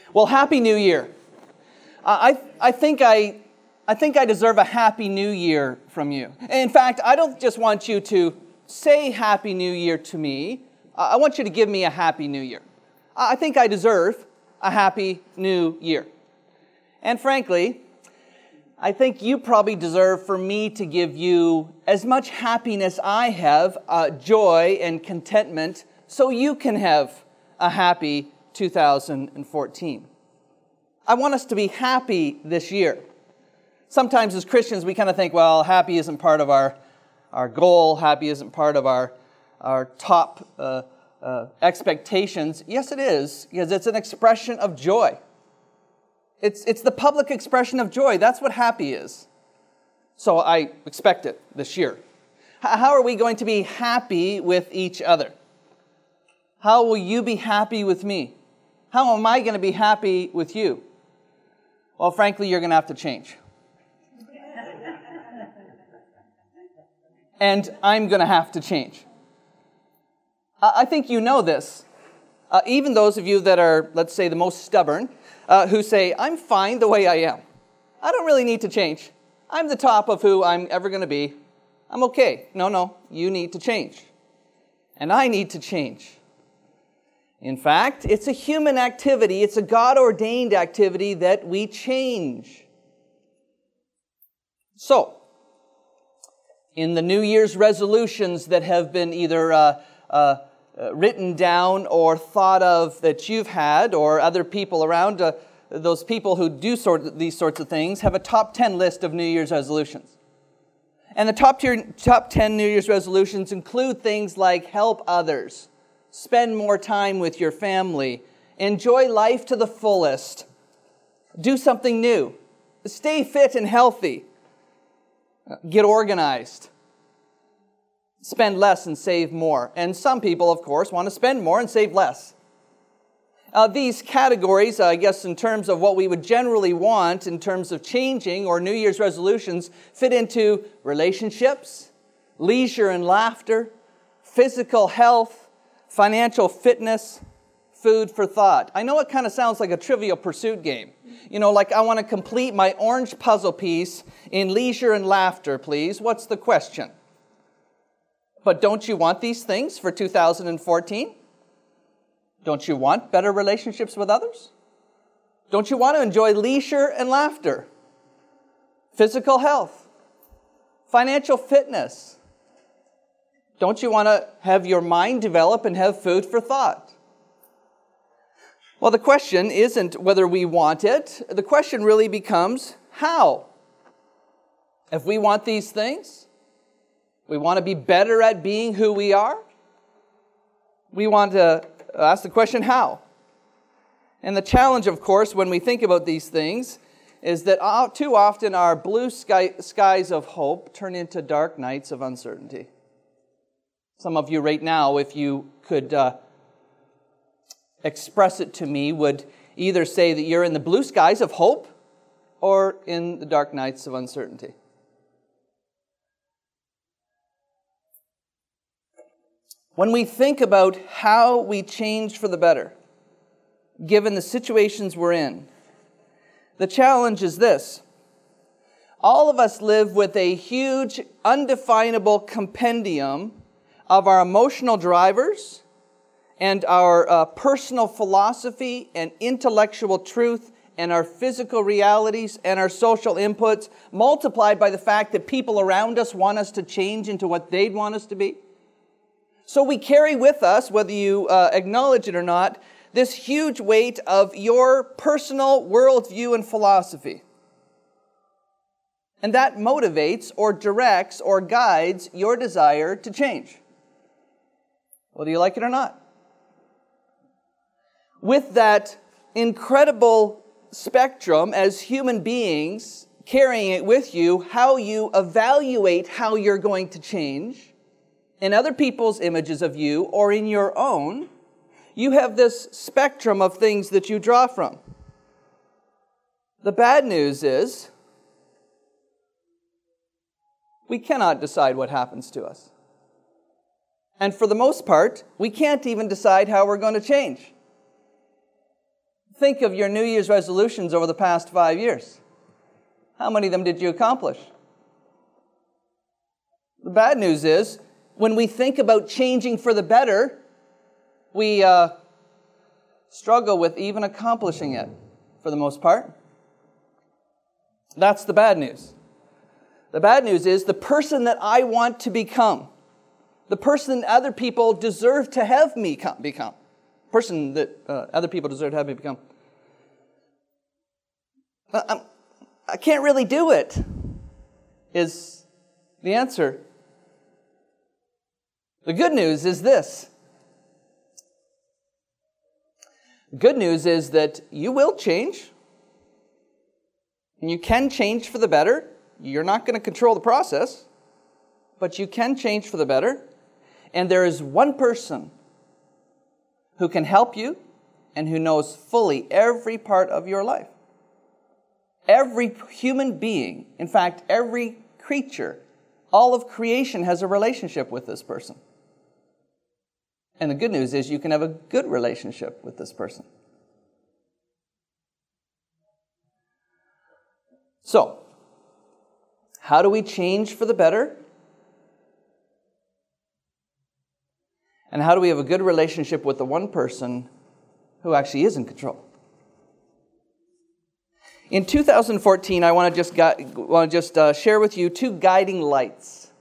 Well, Happy New Year. I think I deserve a Happy New Year from you. In fact, I don't just want you to say Happy New Year to me. I want you to give me a Happy New Year. I think I deserve a Happy New Year. And frankly, I think you probably deserve for me to give you as much happiness I have, joy and contentment, so you can have a happy 2014. I want us to be happy this year. Sometimes as Christians we kind of think, well, happy isn't part of our goal, happy isn't part of our top expectations. Yes, it is, because it's an expression of joy. It's the public expression of joy. That's what happy is. So I expect it this year. How are we going to be happy with each other? How will you be happy with me? How am I going to be happy with you? Well, frankly, you're going to have to change. And I'm going to have to change. I think you know this. Even those of you that are, let's say, the most stubborn, who say, I'm fine the way I am. I don't really need to change. I'm the top of who I'm ever going to be. I'm okay. No, you need to change. And I need to change. In fact, it's a human activity. It's a God-ordained activity that we change. So, in the New Year's resolutions that have been either written down or thought of that you've had, or other people around, those people who do these sorts of things have a top 10 list of New Year's resolutions. And the top 10 New Year's resolutions include things like help others, spend more time with your family, enjoy life to the fullest, do something new, stay fit and healthy, get organized, spend less and save more. And some people, of course, want to spend more and save less. These categories, I guess, in terms of what we would generally want in terms of changing or New Year's resolutions, fit into relationships, leisure and laughter, physical health, financial fitness, food for thought. I know it kind of sounds like a Trivial Pursuit game. You know, like I want to complete my orange puzzle piece in leisure and laughter, please. What's the question? But don't you want these things for 2014? Don't you want better relationships with others? Don't you want to enjoy leisure and laughter, physical health, financial fitness? Don't you want to have your mind develop and have food for thought? Well, the question isn't whether we want it. The question really becomes how. If we want these things, we want to be better at being who we are. We want to ask the question, how? And the challenge, of course, when we think about these things, is that too often our blue skies of hope turn into dark nights of uncertainty. Some of you right now, if you could express it to me, would either say that you're in the blue skies of hope or in the dark nights of uncertainty. When we think about how we change for the better, given the situations we're in, the challenge is this. All of us live with a huge, undefinable compendium of our emotional drivers and our personal philosophy and intellectual truth and our physical realities and our social inputs, multiplied by the fact that people around us want us to change into what they'd want us to be. So we carry with us, whether you acknowledge it or not, this huge weight of your personal worldview and philosophy. And that motivates or directs or guides your desire to change, whether you like it or not. With that incredible spectrum as human beings carrying it with you, how you evaluate how you're going to change, in other people's images of you or in your own, you have this spectrum of things that you draw from. The bad news is, we cannot decide what happens to us. And for the most part, we can't even decide how we're going to change. Think of your New Year's resolutions over the past 5 years. How many of them did you accomplish? The bad news is, when we think about changing for the better, we struggle with even accomplishing it for the most part. That's the bad news. The bad news is the person that I want to become, the person other people deserve to have me become, person that other people deserve to have me become. I can't really do it, is the answer. The good news is this. Good news is that you will change. And you can change for the better. You're not going to control the process, but you can change for the better. And there is one person who can help you and who knows fully every part of your life. Every human being, in fact, every creature, all of creation has a relationship with this person. And the good news is you can have a good relationship with this person. So, how do we change for the better? And how do we have a good relationship with the one person who actually is in control? In 2014, I want to just share with you two guiding lights.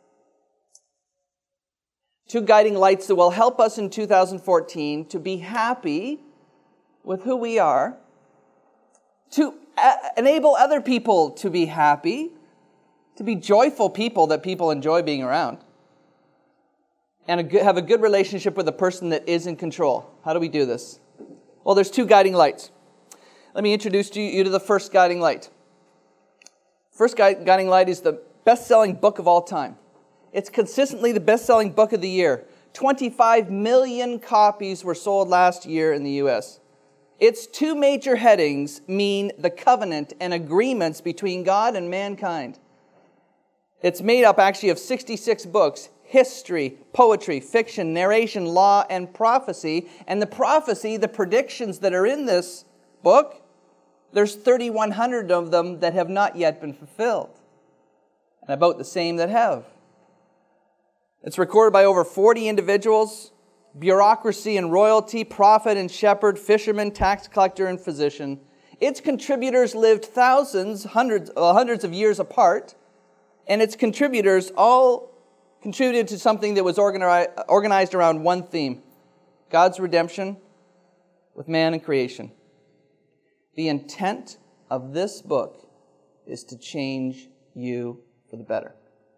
Two guiding lights that will help us in 2014 to be happy with who we are, to enable other people to be happy, to be joyful people that people enjoy being around, and have a good relationship with the person that is in control. How do we do this? Well, there's two guiding lights. Let me introduce you to the first guiding light. First guiding light is the best-selling book of all time. It's consistently the best-selling book of the year. 25 million copies were sold last year in the U.S. Its two major headings mean the covenant and agreements between God and mankind. It's made up actually of 66 books: history, poetry, fiction, narration, law, and prophecy. And the prophecy, the predictions that are in this book, there's 3,100 of them that have not yet been fulfilled, and about the same that have. It's recorded by over 40 individuals: bureaucracy and royalty, prophet and shepherd, fisherman, tax collector, and physician. Its contributors lived hundreds of years apart, and its contributors all contributed to something that was organized around one theme: God's redemption with man and creation. The intent of this book is to change you for the better,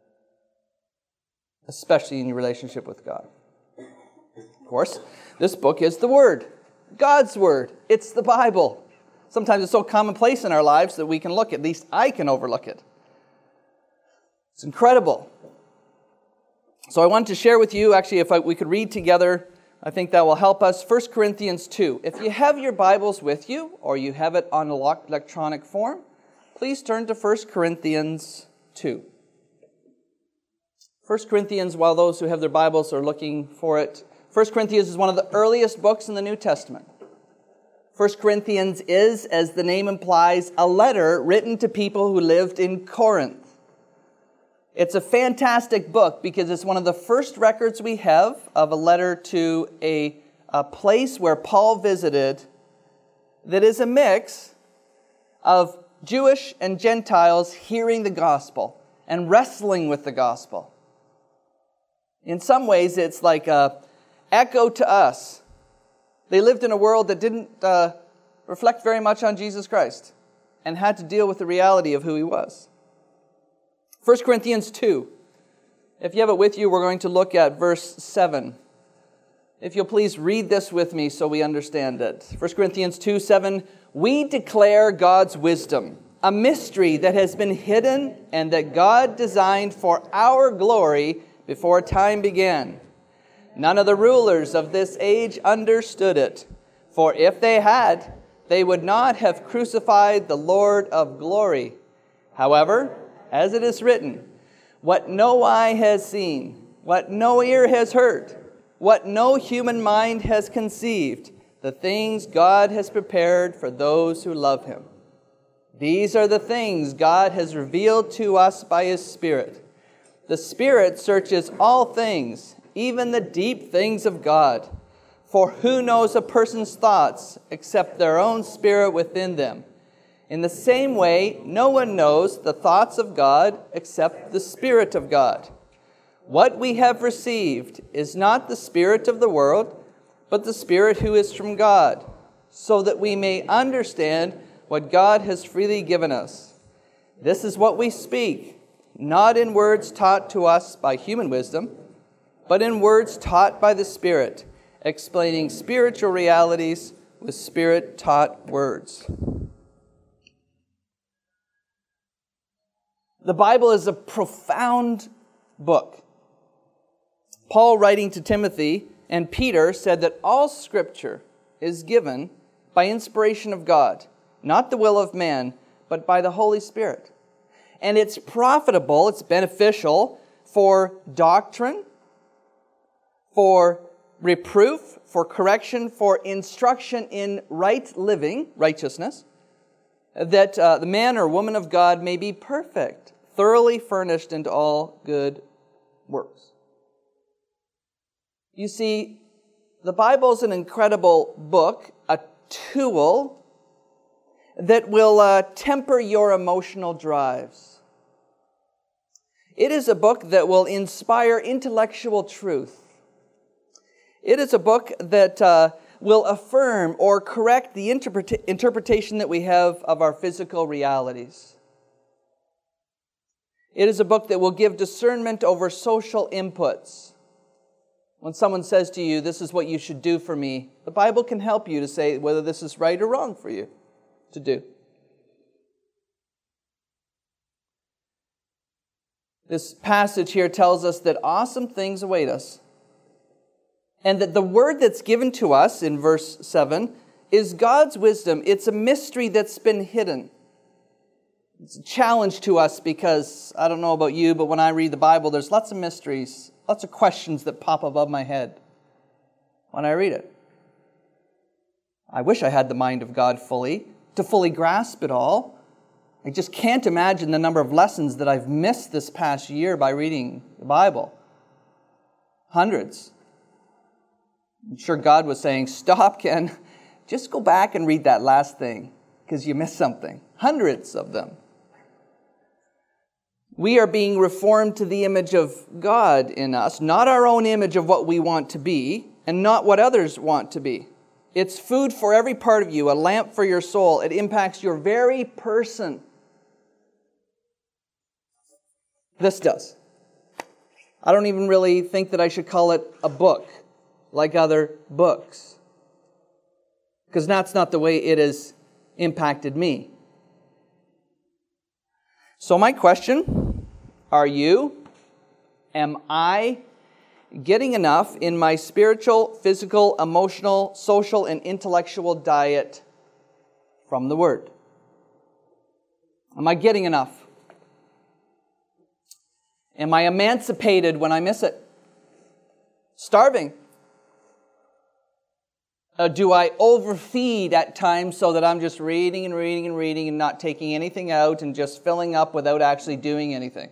especially in your relationship with God. Of course, this book is the Word, God's Word. It's the Bible. Sometimes it's so commonplace in our lives that we can at least I can overlook it. It's incredible. So I wanted to share with you, actually, if we could read together, I think that will help us. 1 Corinthians 2. If you have your Bibles with you, or you have it on electronic form, please turn to 1 Corinthians 2. 1 Corinthians, while those who have their Bibles are looking for it, 1 Corinthians is one of the earliest books in the New Testament. 1 Corinthians is, as the name implies, a letter written to people who lived in Corinth. It's a fantastic book because it's one of the first records we have of a letter to a place where Paul visited that is a mix of Jewish and Gentiles hearing the gospel and wrestling with the gospel. In some ways, it's like an echo to us. They lived in a world that didn't reflect very much on Jesus Christ and had to deal with the reality of who he was. 1 Corinthians 2. If you have it with you, we're going to look at verse 7. If you'll please read this with me so we understand it. 1 Corinthians 2:7. We declare God's wisdom, a mystery that has been hidden and that God designed for our glory before time began. None of the rulers of this age understood it, for if they had, they would not have crucified the Lord of glory. However, as it is written, what no eye has seen, what no ear has heard, what no human mind has conceived, the things God has prepared for those who love Him. These are the things God has revealed to us by His Spirit. The Spirit searches all things, even the deep things of God. For who knows a person's thoughts except their own spirit within them? In the same way, no one knows the thoughts of God except the Spirit of God. What we have received is not the spirit of the world, but the Spirit who is from God, so that we may understand what God has freely given us. This is what we speak, not in words taught to us by human wisdom, but in words taught by the Spirit, explaining spiritual realities with Spirit-taught words. The Bible is a profound book. Paul, writing to Timothy, and Peter said that all Scripture is given by inspiration of God, not the will of man, but by the Holy Spirit. And it's profitable, it's beneficial for doctrine, for reproof, for correction, for instruction in right living, righteousness, that the man or woman of God may be perfect, thoroughly furnished into all good works. You see, the Bible is an incredible book, a tool that will temper your emotional drives. It is a book that will inspire intellectual truth. It is a book that will affirm or correct the interpretation that we have of our physical realities. It is a book that will give discernment over social inputs. When someone says to you, this is what you should do for me, the Bible can help you to say whether this is right or wrong for you to do. This passage here tells us that awesome things await us, and that the word that's given to us in verse 7 is God's wisdom. It's a mystery that's been hidden. It's a challenge to us because, I don't know about you, but when I read the Bible, there's lots of mysteries, lots of questions that pop above my head when I read it. I wish I had the mind of God to fully grasp it all. I just can't imagine the number of lessons that I've missed this past year by reading the Bible. Hundreds. I'm sure God was saying, stop, Ken. Just go back and read that last thing because you missed something. Hundreds of them. We are being reformed to the image of God in us, not our own image of what we want to be, and not what others want to be. It's food for every part of you, a lamp for your soul. It impacts your very person. This does. I don't even really think that I should call it a book like other books, because that's not the way it has impacted me. So my question, am I getting enough in my spiritual, physical, emotional, social, and intellectual diet from the Word? Am I getting enough? Am I emancipated when I miss it? Starving? Do I overfeed at times so that I'm just reading and reading and reading and not taking anything out and just filling up without actually doing anything?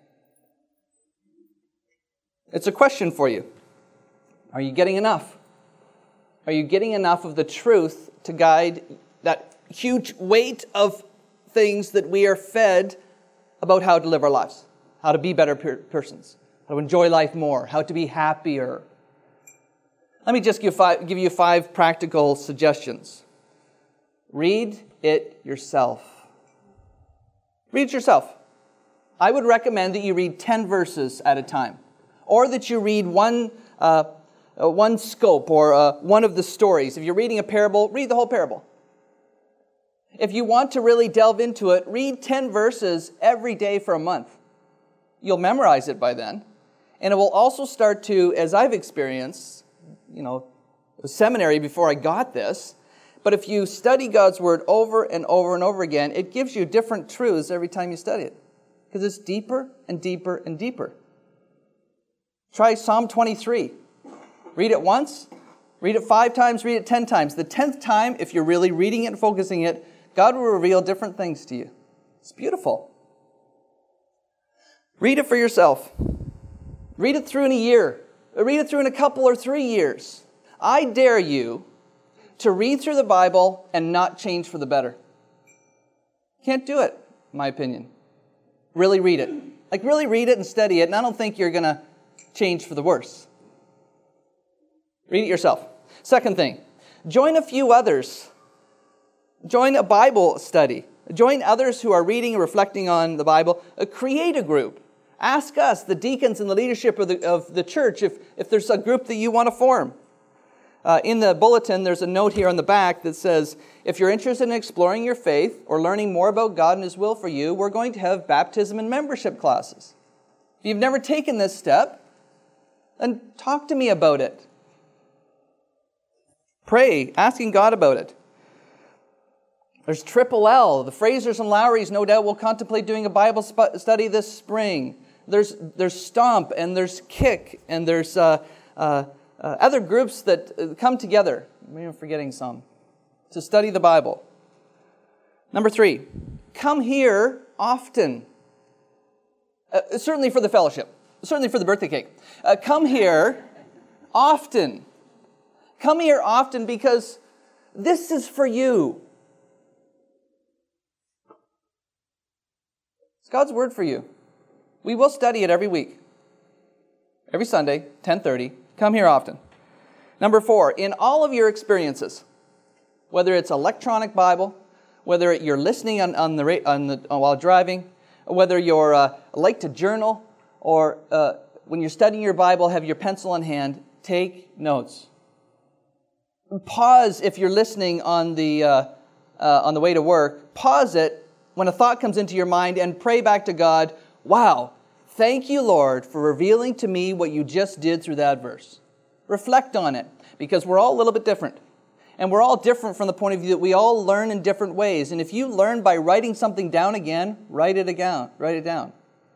It's a question for you. Are you getting enough? Are you getting enough of the truth to guide that huge weight of things that we are fed about how to live our lives, how to be better persons, how to enjoy life more, how to be happier? Let me just give you 5 practical suggestions. Read it yourself. Read it yourself. I would recommend that you read 10 verses at a time, or that you read one scope or one of the stories. If you're reading a parable, read the whole parable. If you want to really delve into it, read 10 verses every day for a month. You'll memorize it by then, and it will also start to, as I've experienced, seminary before I got this, but if you study God's Word over and over and over again, it gives you different truths every time you study it, because it's deeper and deeper and deeper. Try Psalm 23. Read it once, Read it 5 times, read it 10 times. The 10th time, if you're really reading it and focusing it, God will reveal different things to you. It's beautiful. Read it for yourself. Read it through in a year. Read it through in a couple or 3 years. I dare you to read through the Bible and not change for the better. Can't do it, in my opinion. Really read it. Like, really read it and study it, and I don't think you're going to change for the worse. Read it yourself. Second thing, join a few others. Join a Bible study. Join others who are reading and reflecting on the Bible. Create a group. Ask us, the deacons and the leadership of the church, if there's a group that you want to form. In the bulletin, there's a note here on the back that says, if you're interested in exploring your faith or learning more about God and His will for you, we're going to have baptism and membership classes. If you've never taken this step, then talk to me about it. Pray, asking God about it. There's Triple L. The Frasers and Lowrys no doubt will contemplate doing a Bible study this spring. There's Stomp, and there's Kick, and there's other groups that come together. Maybe I'm forgetting some. To study the Bible. Number 3, come here often. Certainly for the fellowship. Certainly for the birthday cake. Come here often. Come here often because this is for you. It's God's Word for you. We will study it every week. Every Sunday, 10:30. Come here often. Number 4, in all of your experiences, whether it's electronic Bible, whether you're listening while driving, whether you're like to journal, or when you're studying your Bible, have your pencil in hand, take notes. Pause if you're listening on the way to work. Pause it when a thought comes into your mind and pray back to God, wow, thank you, Lord, for revealing to me what you just did through that verse. Reflect on it, because we're all a little bit different. And we're all different from the point of view that we all learn in different ways. And if you learn by writing something down again, write it down.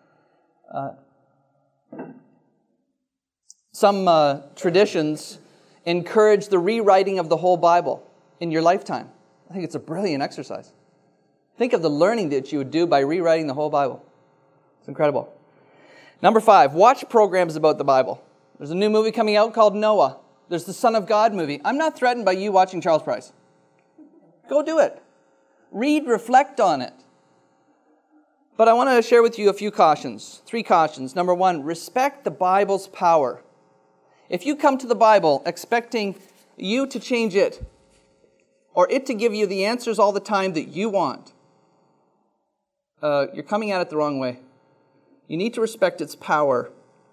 Some traditions encourage the rewriting of the whole Bible in your lifetime. I think it's a brilliant exercise. Think of the learning that you would do by rewriting the whole Bible. It's incredible. Number 5, watch programs about the Bible. There's a new movie coming out called Noah. There's the Son of God movie. I'm not threatened by you watching Charles Price. Go do it. Read, reflect on it. But I want to share with you a few cautions. 3 cautions. Number 1, respect the Bible's power. If you come to the Bible expecting you to change it, or it to give you the answers all the time that you want, you're coming at it the wrong way. You need to respect its power.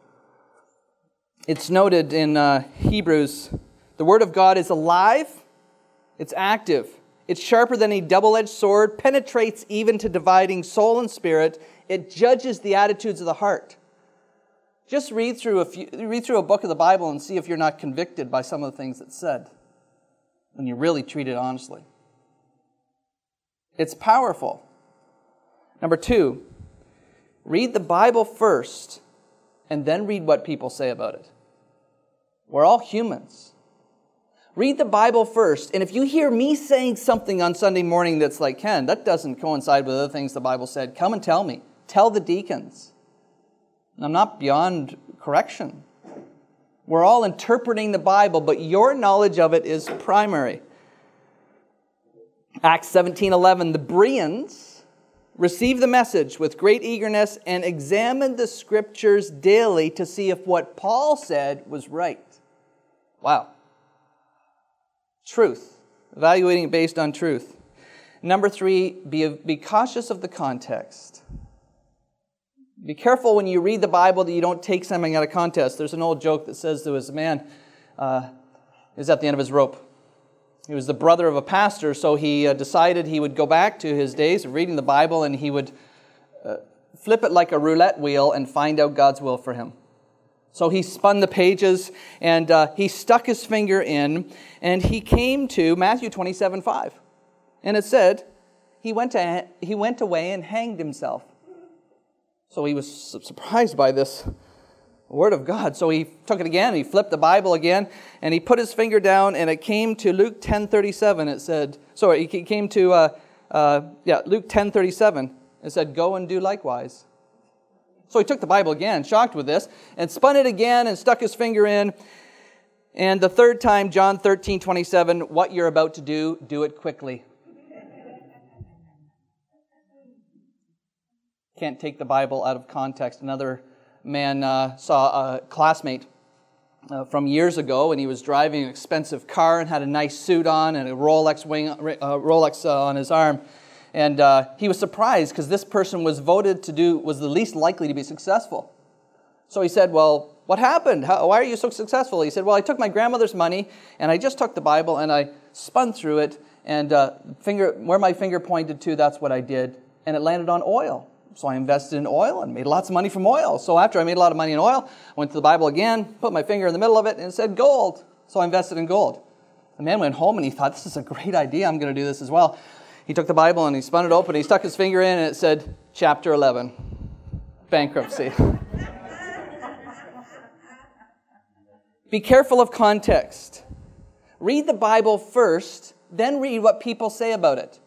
It's noted in Hebrews, the Word of God is alive, it's active, it's sharper than a double-edged sword, penetrates even to dividing soul and spirit, it judges the attitudes of the heart. Just read through a book of the Bible and see if you're not convicted by some of the things that's said when you really treat it honestly. It's powerful. Number 2, read the Bible first and then read what people say about it. We're all humans. Read the Bible first, and if you hear me saying something on Sunday morning that's like, Ken, that doesn't coincide with other things the Bible said, come and tell me. Tell the deacons. And I'm not beyond correction. We're all interpreting the Bible, but your knowledge of it is primary. Acts 17:11, the Bereans received the message with great eagerness and examined the Scriptures daily to see if what Paul said was right. Wow. Truth. Evaluating it based on truth. Number 3, be cautious of the context. Be careful when you read the Bible that you don't take something out of context. There's an old joke that says there was a man who was at the end of his rope. He was the brother of a pastor, so he decided he would go back to his days of reading the Bible and he would flip it like a roulette wheel and find out God's will for him. So he spun the pages and he stuck his finger in and he came to Matthew 27:5. And it said, he went away and hanged himself. So he was surprised by this Word of God. So he took it again, he flipped the Bible again, and he put his finger down, and it came to Luke 10:37. It said, he came to Luke 10:37. It said, "Go and do likewise." So he took the Bible again, shocked with this, and spun it again and stuck his finger in. And the third time, John 13:27, "What you're about to do, do it quickly." Can't take the Bible out of context. Another man saw a classmate from years ago, and he was driving an expensive car and had a nice suit on and a Rolex on his arm. And he was surprised because this person was voted was the least likely to be successful. So he said, "Well, what happened? Why are you so successful?" He said, "Well, I took my grandmother's money and I just took the Bible and I spun through it, and where my finger pointed to, that's what I did, and it landed on oil. So I invested in oil and made lots of money from oil. So after I made a lot of money in oil, I went to the Bible again, put my finger in the middle of it, and it said gold. So I invested in gold." The man went home and he thought, "This is a great idea. I'm going to do this as well." He took the Bible and he spun it open. He stuck his finger in and it said, chapter 11, bankruptcy. Be careful of context. Read the Bible first, then read what people say about it.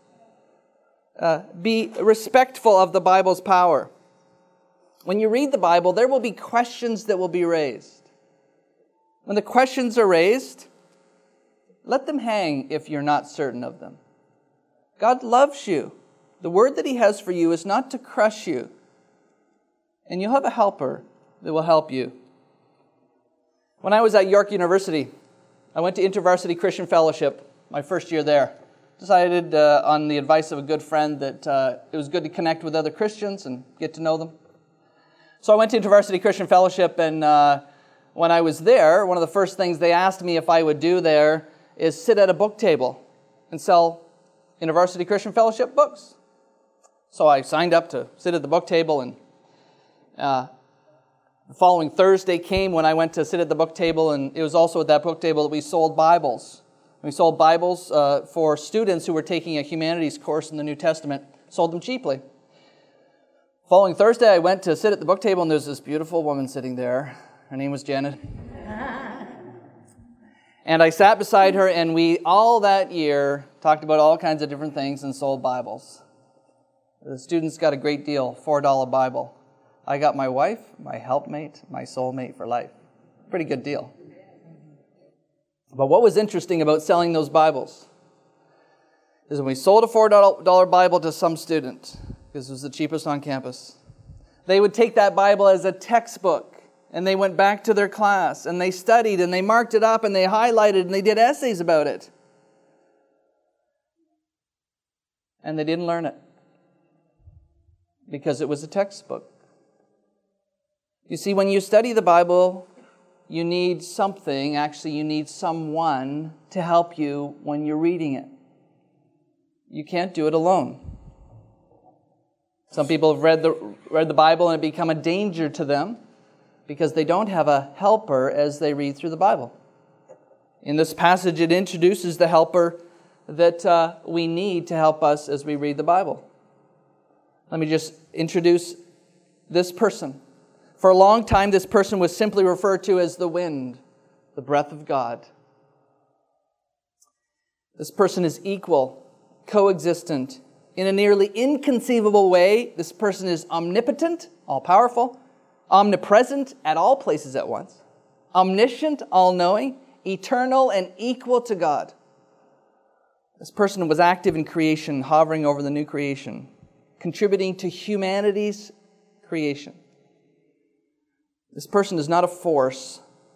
Be respectful of the Bible's power. When you read the Bible, there will be questions that will be raised. When the questions are raised, let them hang if you're not certain of them. God loves you. The word that He has for you is not to crush you. And you'll have a helper that will help you. When I was at York University, I went to InterVarsity Christian Fellowship, my first year there. Decided on the advice of a good friend that it was good to connect with other Christians and get to know them. So I went to InterVarsity Christian Fellowship, and when I was there, one of the first things they asked me if I would do there is sit at a book table and sell InterVarsity Christian Fellowship books. So I signed up to sit at the book table, and the following Thursday came when I went to sit at the book table, and it was also at that book table that we sold Bibles. We sold Bibles for students who were taking a humanities course in the New Testament, sold them cheaply. Following Thursday, I went to sit at the book table, and there's this beautiful woman sitting there. Her name was Janet. And I sat beside her, and we, all that year, talked about all kinds of different things and sold Bibles. The students got a great deal, $4 Bible. I got my wife, my helpmate, my soulmate for life. Pretty good deal. But what was interesting about selling those Bibles is when we sold a $4 Bible to some student, because it was the cheapest on campus, they would take that Bible as a textbook, and they went back to their class, and they studied, and they marked it up, and they highlighted, and they did essays about it. And they didn't learn it because it was a textbook. You see, when you study the Bible, you need something, actually you need someone to help you when you're reading it. You can't do it alone. Some people have read the Bible and it become a danger to them because they don't have a helper as they read through the Bible. In this passage, it introduces the helper that we need to help us as we read the Bible. Let me just introduce this person. For a long time, this person was simply referred to as the wind, the breath of God. This person is equal, coexistent. In a nearly inconceivable way, this person is omnipotent, all-powerful, omnipresent at all places at once, omniscient, all-knowing, eternal, and equal to God. This person was active in creation, hovering over the new creation, contributing to humanity's creation. This person is not a force.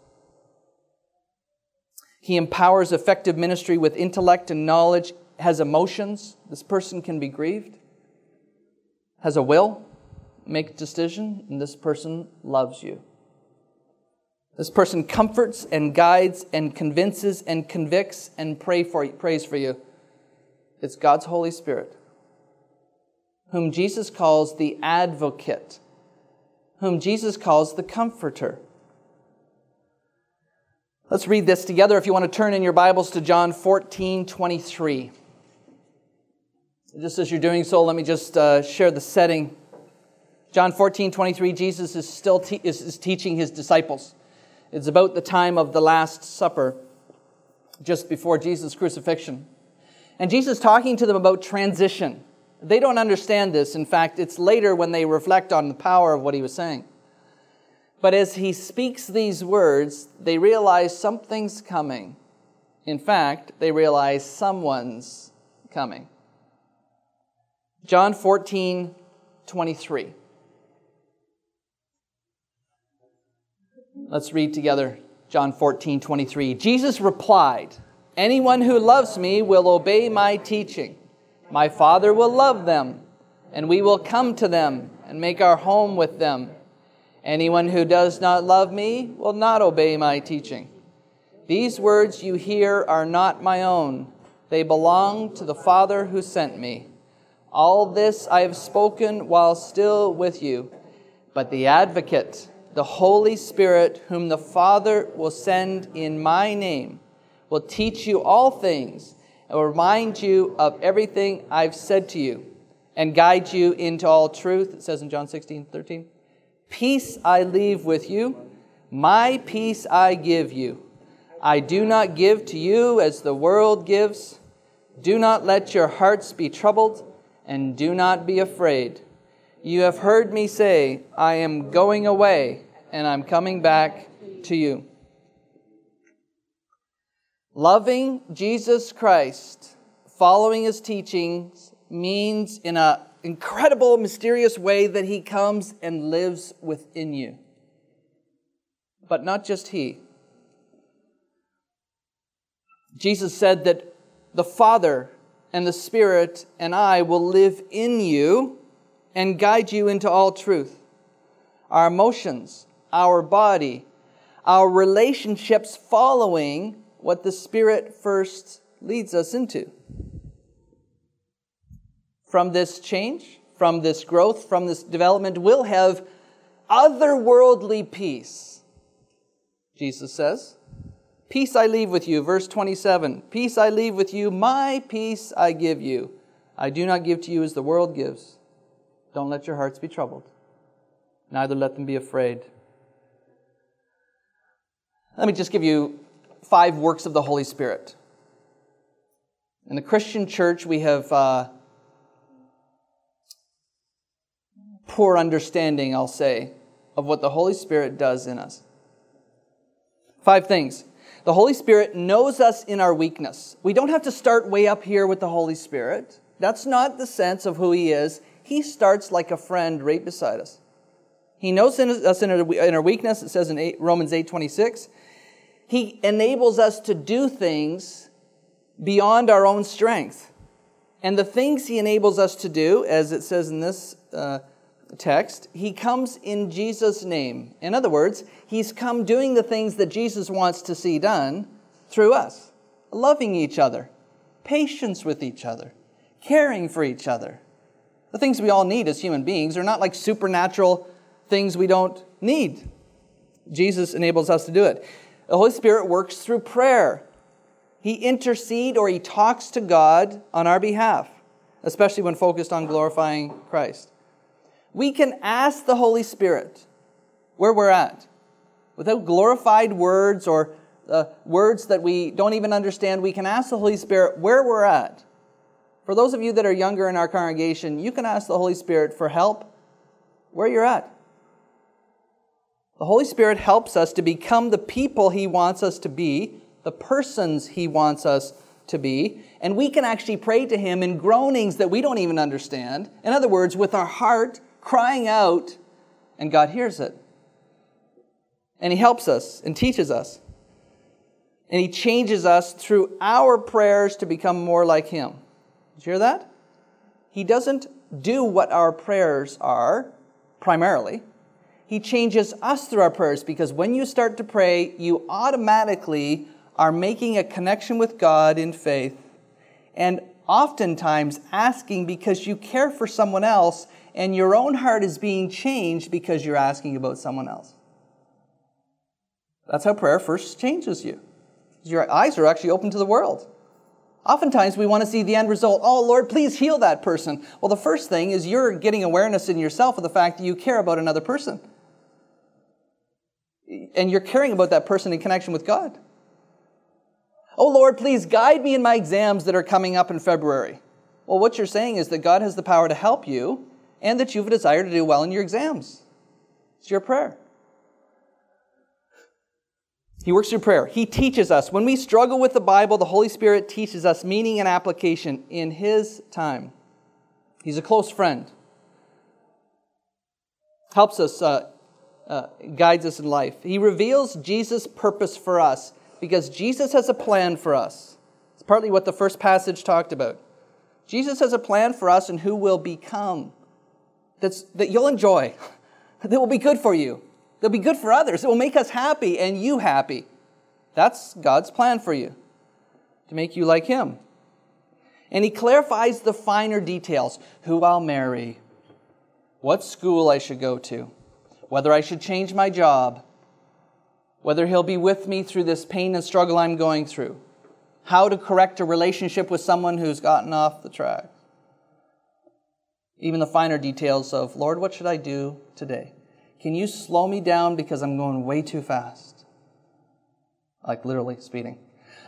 He empowers effective ministry with intellect and knowledge, has emotions. This person can be grieved, has a will, make a decision, and this person loves you. This person comforts and guides and convinces and convicts and prays for you. It's God's Holy Spirit, whom Jesus calls the advocate, whom Jesus calls the comforter. Let's read this together. If you want to turn in your Bibles to John 14:23. Just as you're doing so, let me just share the setting. John 14:23, Jesus is still is teaching his disciples. It's about the time of the Last Supper, just before Jesus' crucifixion. And Jesus is talking to them about transition. They don't understand this. In fact, it's later when they reflect on the power of what he was saying. But as he speaks these words, they realize something's coming. In fact, they realize someone's coming. John 14:23. Let's read together John 14:23. Jesus replied, "Anyone who loves me will obey my teaching. My Father will love them, and we will come to them and make our home with them. Anyone who does not love me will not obey my teaching. These words you hear are not my own. They belong to the Father who sent me. All this I have spoken while still with you. But the Advocate, the Holy Spirit, whom the Father will send in my name, will teach you all things and will remind you of everything I've said to you and guide you into all truth." It says in John 16:13. "Peace I leave with you, my peace I give you. I do not give to you as the world gives. Do not let your hearts be troubled, and do not be afraid. You have heard me say, I am going away, and I'm coming back to you." Loving Jesus Christ, following his teachings, means in an incredible, mysterious way that he comes and lives within you. But not just he. Jesus said that the Father and the Spirit and I will live in you and guide you into all truth. Our emotions, our body, our relationships following what the Spirit first leads us into. From this change, from this growth, from this development, we'll have otherworldly peace. Jesus says, "Peace I leave with you," verse 27. "Peace I leave with you, my peace I give you. I do not give to you as the world gives. Don't let your hearts be troubled, neither let them be afraid." Let me just give you 5 works of the Holy Spirit. In the Christian church, we have poor understanding, I'll say, of what the Holy Spirit does in us. 5 things. The Holy Spirit knows us in our weakness. We don't have to start way up here with the Holy Spirit. That's not the sense of who he is. He starts like a friend right beside us. He knows us in our weakness. It says in Romans 8:26. He enables us to do things beyond our own strength. And the things he enables us to do, as it says in this text, he comes in Jesus' name. In other words, he's come doing the things that Jesus wants to see done through us. Loving each other, patience with each other, caring for each other. The things we all need as human beings are not like supernatural things we don't need. Jesus enables us to do it. The Holy Spirit works through prayer. He intercedes or he talks to God on our behalf, especially when focused on glorifying Christ. We can ask the Holy Spirit where we're at. Without glorified words or words that we don't even understand, we can ask the Holy Spirit where we're at. For those of you that are younger in our congregation, you can ask the Holy Spirit for help where you're at. The Holy Spirit helps us to become the people he wants us to be, the persons he wants us to be, and we can actually pray to him in groanings that we don't even understand. In other words, with our heart crying out, and God hears it. And he helps us and teaches us. And he changes us through our prayers to become more like him. Did you hear that? He doesn't do what our prayers are, primarily. He changes us through our prayers, because when you start to pray, you automatically are making a connection with God in faith, and oftentimes asking because you care for someone else, and your own heart is being changed because you're asking about someone else. That's how prayer first changes you. Your eyes are actually open to the world. Oftentimes we want to see the end result. Oh, Lord, please heal that person. Well, the first thing is you're getting awareness in yourself of the fact that you care about another person. And you're caring about that person in connection with God. Oh, Lord, please guide me in my exams that are coming up in February. Well, what you're saying is that God has the power to help you and that you have a desire to do well in your exams. It's your prayer. He works through prayer. He teaches us. When we struggle with the Bible, the Holy Spirit teaches us meaning and application in His time. He's a close friend. Helps us, guides us in life. He reveals Jesus' purpose for us because Jesus has a plan for us. It's partly what the first passage talked about. Jesus has a plan for us and who we'll become that you'll enjoy, that will be good for you. They'll be good for others. It will make us happy and you happy. That's God's plan for you, to make you like Him. And He clarifies the finer details, who I'll marry, what school I should go to, whether I should change my job, whether He'll be with me through this pain and struggle I'm going through, how to correct a relationship with someone who's gotten off the track. Even the finer details of, Lord, what should I do today? Can you slow me down because I'm going way too fast? Like literally speeding.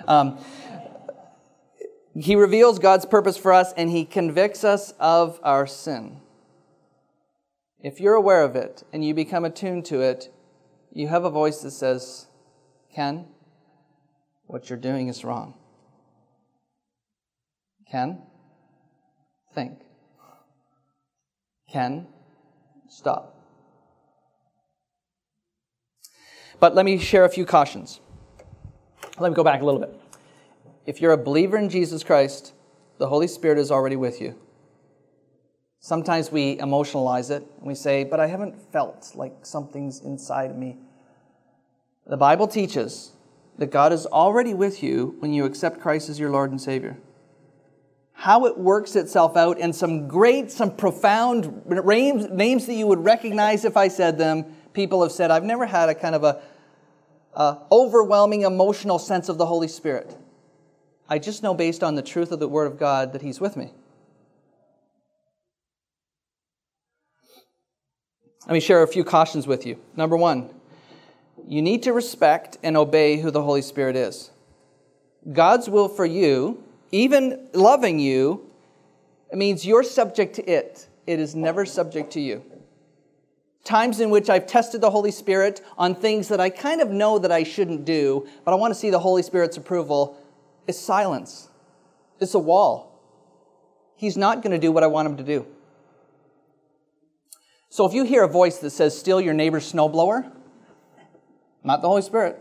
He reveals God's purpose for us and He convicts us of our sin. If you're aware of it and you become attuned to it, you have a voice that says, Ken, what you're doing is wrong. Ken, think. Ken, stop. But let me share a few cautions. Let me go back a little bit. If you're a believer in Jesus Christ, the Holy Spirit is already with you. Sometimes we emotionalize it and we say, but I haven't felt like something's inside of me. The Bible teaches that God is already with you when you accept Christ as your Lord and Savior. How it works itself out in some profound names that you would recognize if I said them. People have said, I've never had a kind of a overwhelming emotional sense of the Holy Spirit. I just know based on the truth of the Word of God that He's with me. Let me share a few cautions with you. Number one, you need to respect and obey who the Holy Spirit is. God's will for you, even loving you, it means you're subject to it. It is never subject to you. Times in which I've tested the Holy Spirit on things that I kind of know that I shouldn't do, but I want to see the Holy Spirit's approval, is silence. It's a wall. He's not going to do what I want Him to do. So if you hear a voice that says, steal your neighbor's snowblower, not the Holy Spirit.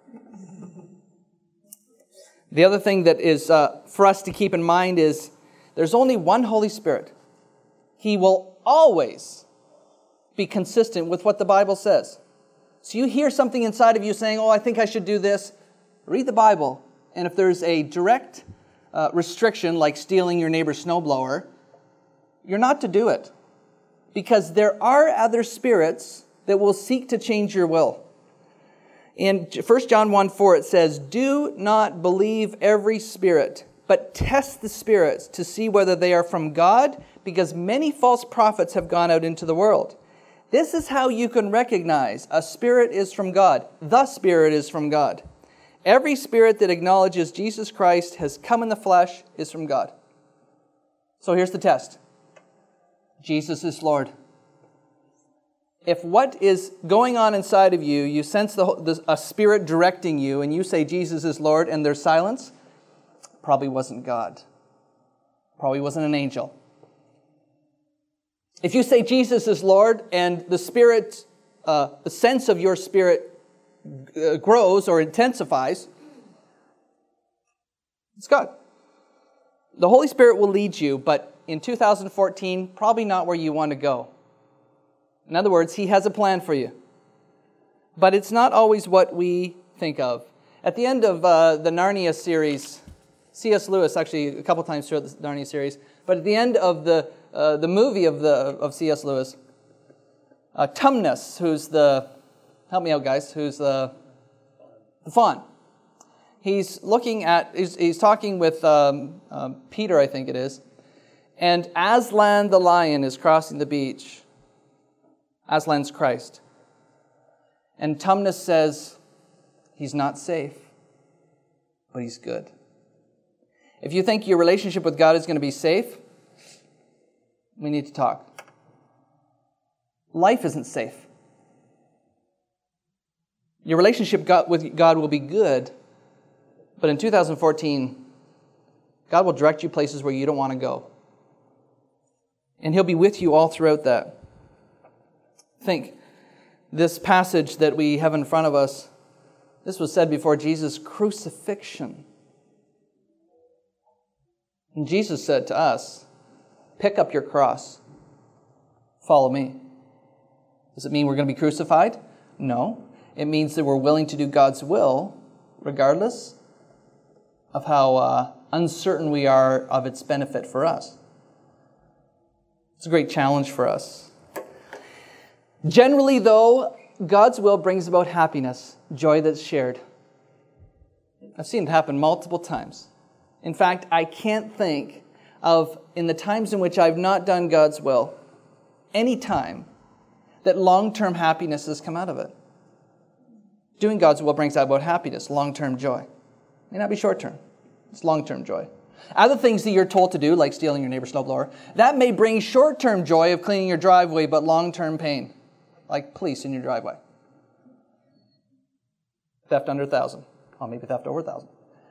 The other thing that is for us to keep in mind is there's only one Holy Spirit. He will always be consistent with what the Bible says. So you hear something inside of you saying, I think I should do this. Read the Bible. And if there's a direct restriction like stealing your neighbor's snowblower, you're not to do it. Because there are other spirits that will seek to change your will. In 1 John 1:4 it says, do not believe every spirit, but test the spirits to see whether they are from God, because many false prophets have gone out into the world. This is how you can recognize a spirit is from God. The Spirit is from God. Every spirit that acknowledges Jesus Christ has come in the flesh is from God. So here's the test. Jesus is Lord. If what is going on inside of you, you sense a spirit directing you, and you say Jesus is Lord, and there's silence, probably wasn't God. Probably wasn't an angel. If you say Jesus is Lord, and the spirit, the sense of your spirit grows or intensifies, it's God. The Holy Spirit will lead you, but in 2014, probably not where you want to go. In other words, He has a plan for you. But it's not always what we think of. At the end of the Narnia series, C.S. Lewis, actually a couple times throughout the Narnia series, but at the end of the movie of C.S. Lewis, Tumnus, who's the, help me out guys, who's the faun. he's talking with Peter, I think it is, and Aslan the lion is crossing the beach. Aslan's Christ. And Tumnus says, he's not safe, but he's good. If you think your relationship with God is going to be safe, we need to talk. Life isn't safe. Your relationship with God will be good, but in 2014, God will direct you places where you don't want to go. And He'll be with you all throughout that. Think, this passage that we have in front of us, this was said before Jesus' crucifixion. And Jesus said to us, pick up your cross, follow me. Does it mean we're going to be crucified? No. It means that we're willing to do God's will, regardless of how uncertain we are of its benefit for us. It's a great challenge for us. Generally, though, God's will brings about happiness, joy that's shared. I've seen it happen multiple times. In fact, I can't think of, in the times in which I've not done God's will, any time that long-term happiness has come out of it. Doing God's will brings about happiness, long-term joy. It may not be short-term. It's long-term joy. Other things that you're told to do, like stealing your neighbor's snowblower, that may bring short-term joy of cleaning your driveway, but long-term pain, like police in your driveway. Theft under 1,000. Or maybe theft over 1,000.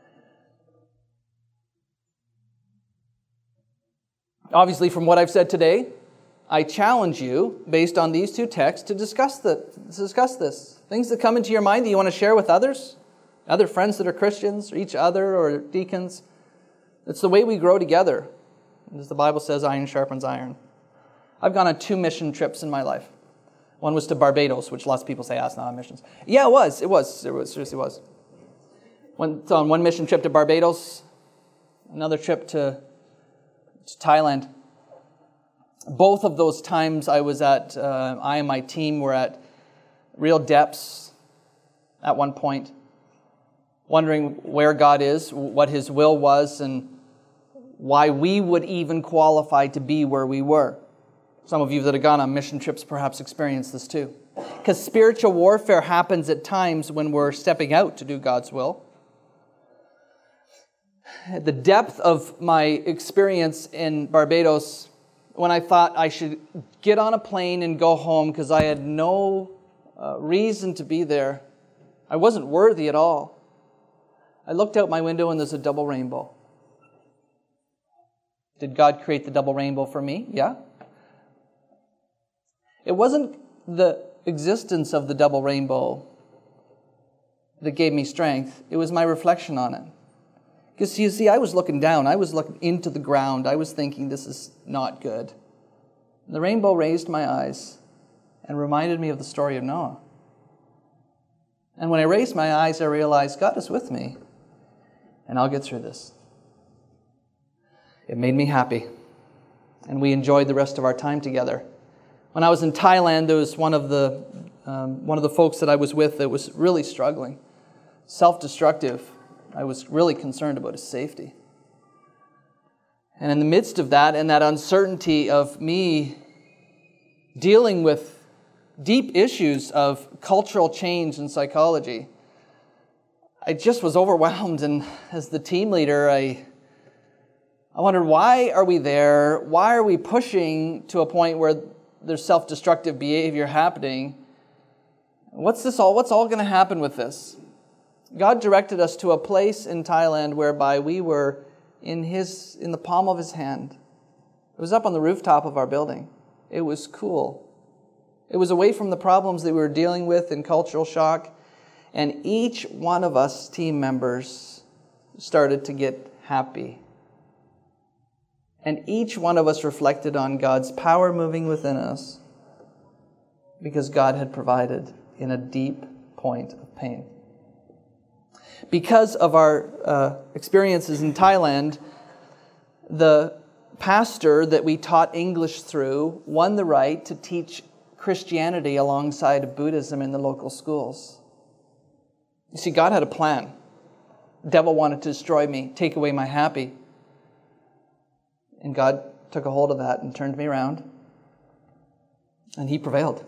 Obviously, from what I've said today, I challenge you, based on these two texts, to discuss this. Things that come into your mind that you want to share with others, other friends that are Christians, or each other, or deacons. It's the way we grow together. As the Bible says, iron sharpens iron. I've gone on 2 mission trips in my life. One was to Barbados, which lots of people say, it's not on missions. Yeah, it was. It seriously was. Went on one mission trip to Barbados, another trip to Thailand. Both of those times I was at, I and my team were at real depths at one point, wondering where God is, what His will was, and why we would even qualify to be where we were. Some of you that have gone on mission trips perhaps experienced this too. Because spiritual warfare happens at times when we're stepping out to do God's will. The depth of my experience in Barbados, when I thought I should get on a plane and go home because I had no reason to be there. I wasn't worthy at all. I looked out my window and there's a double rainbow. Did God create the double rainbow for me? Yeah. It wasn't the existence of the double rainbow that gave me strength. It was my reflection on it. Because you see, I was looking down. I was looking into the ground. I was thinking, this is not good. And the rainbow raised my eyes and reminded me of the story of Noah. And when I raised my eyes, I realized God is with me. And I'll get through this. It made me happy. And we enjoyed the rest of our time together. When I was in Thailand, there was one of the folks that I was with that was really struggling. Self-destructive. I was really concerned about his safety. And in the midst of that, and that uncertainty of me dealing with deep issues of cultural change and psychology, I just was overwhelmed. And as the team leader, I wondered, why are we there? Why are we pushing to a point where there's self-destructive behavior happening? What's all going to happen with this? God directed us to a place in Thailand whereby we were in the palm of His hand. It was up on the rooftop of our building. It was cool. It was away from the problems that we were dealing with in cultural shock. And each one of us team members started to get happy. And each one of us reflected on God's power moving within us because God had provided in a deep point of pain. Because of our experiences in Thailand, the pastor that we taught English through won the right to teach Christianity alongside Buddhism in the local schools. You see, God had a plan. The devil wanted to destroy me, take away my happy. And God took a hold of that and turned me around. And He prevailed.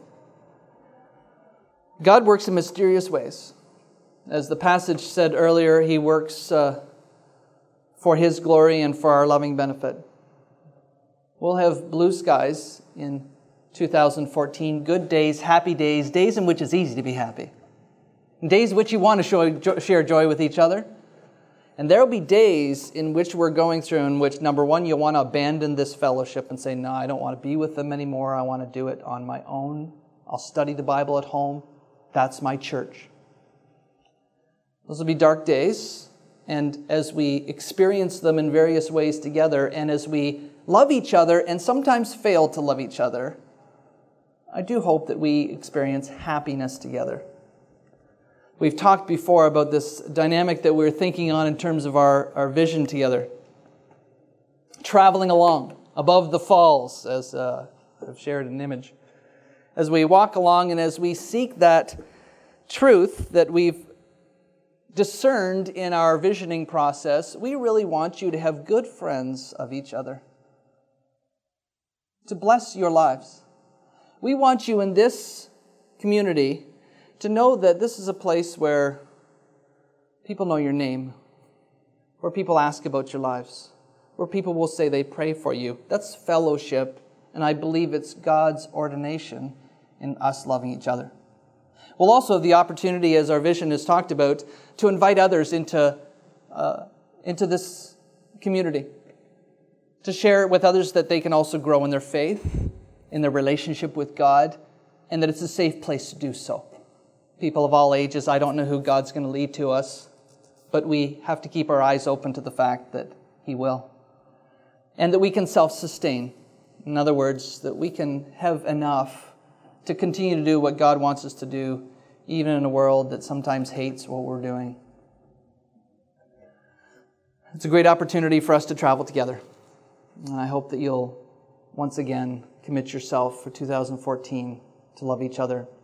God works in mysterious ways. As the passage said earlier, He works for His glory and for our loving benefit. We'll have blue skies in 2014, good days, happy days, days in which it's easy to be happy. Days in which you want to share joy with each other. And there will be days in which we're going through in which, number one, you want to abandon this fellowship and say, no, I don't want to be with them anymore. I want to do it on my own. I'll study the Bible at home. That's my church. Those will be dark days. And as we experience them in various ways together, and as we love each other and sometimes fail to love each other, I do hope that we experience happiness together. We've talked before about this dynamic that we're thinking on in terms of our vision together. Traveling along above the falls, as I've shared an image. As we walk along and as we seek that truth that we've discerned in our visioning process, we really want you to have good friends of each other. To bless your lives. We want you in this community to know that this is a place where people know your name, where people ask about your lives, where people will say they pray for you. That's fellowship, and I believe it's God's ordination in us loving each other. We'll also have the opportunity, as our vision has talked about, to invite others into this community, to share with others that they can also grow in their faith, in their relationship with God, and that it's a safe place to do so. People of all ages, I don't know who God's going to lead to us, but we have to keep our eyes open to the fact that He will. And that we can self-sustain. In other words, that we can have enough to continue to do what God wants us to do, even in a world that sometimes hates what we're doing. It's a great opportunity for us to travel together. And I hope that you'll once again commit yourself for 2014 to love each other